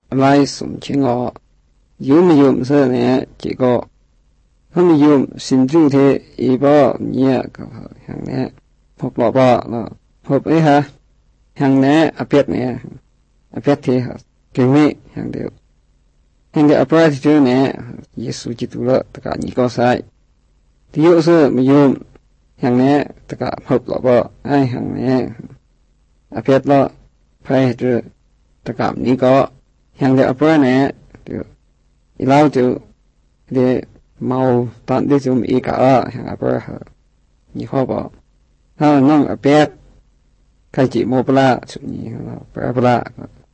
lai sum chingo yum se ne chỉ có không yum xin chu thế y bo nhẹ hàng nè hộp lọ bo hộp ấy ha hàng nè apet nè apet thì kinh mi hàng đều apet thì nè Yesu chỉ tu了tất cả những con sai thì yếu sư mà yum hàng nè tất cả hộp lọ bo ai hàng nè apet lo phải chứ tất cả những có hàng đều apet nè được lao chứ để mau tận đi chúng ý cả hàng apet như họ bảo ha nong apet khai chỉ mô bla chụp nhỉ bla